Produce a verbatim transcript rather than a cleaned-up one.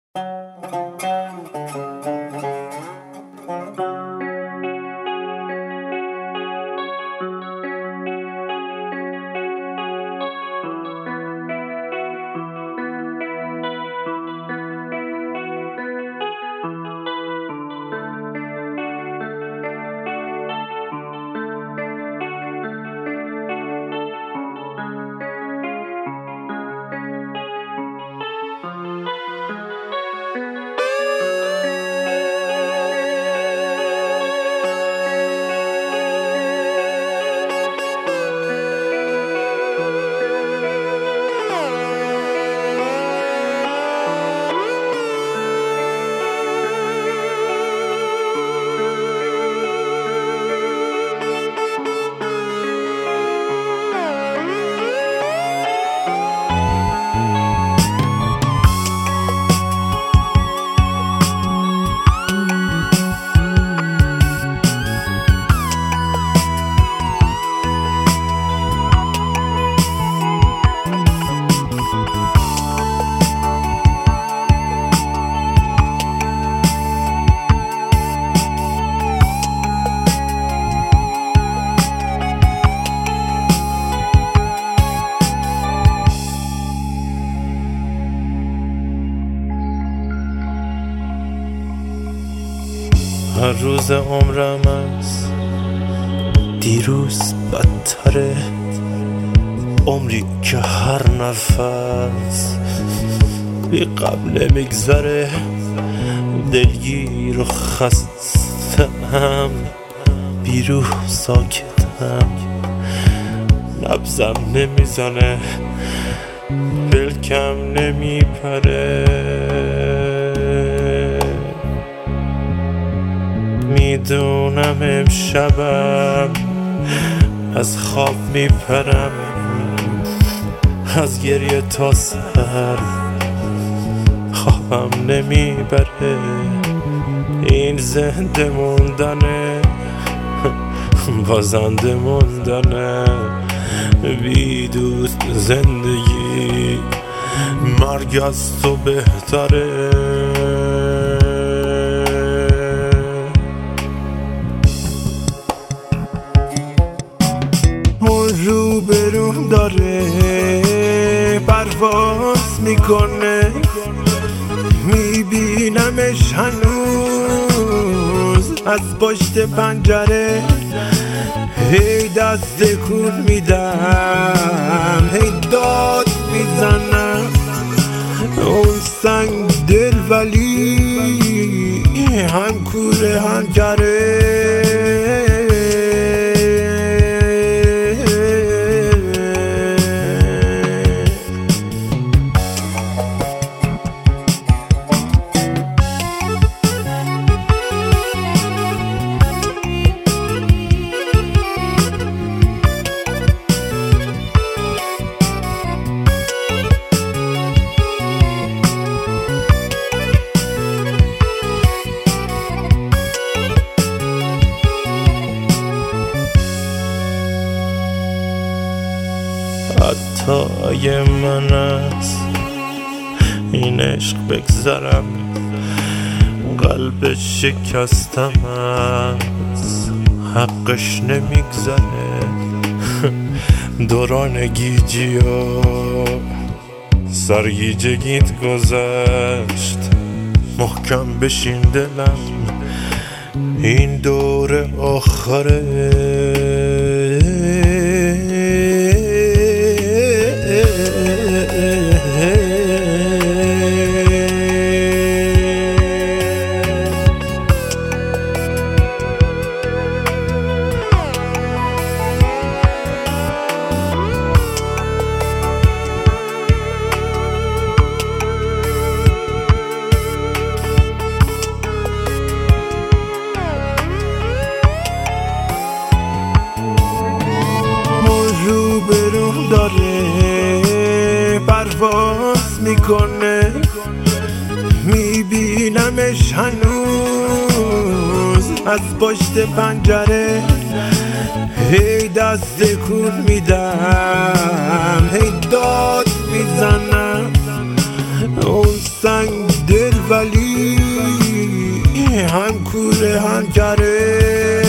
هر روز عمرم از دیروز بدتره، عمری که هر نفس بی غم نمیگذره، دلگیر و خستم، بیروح ساکتم، نبضم نمیزنه، پلکم نمیپره، میدونم امشبم از خواب میپرم، از گریه تا سر خوابم نمیبره، این زنده موندنه بازنده موندنه، بی دوست زندگی مرگ از تو بهتره. رو برون داره پرواز میکنه، میبینمش هنوز از پشت پنجره، هی دست کن میدم، هی داد میزنم، اون سنگ دل ولی هم کوره هم کره. حتی من از این عشق بگذرم، قلب شکستم از حقش نمیگذره، دوران گیجی و سرگیجگیت گذشت، محکم بشین دلم این دور آخره. برون داره پرواز میکنه، میبینمش هنوز از پشت پنجره، هی دست کن میدم، هی داد میزنم، اون سنگ دل ولی هم کوره هم کره.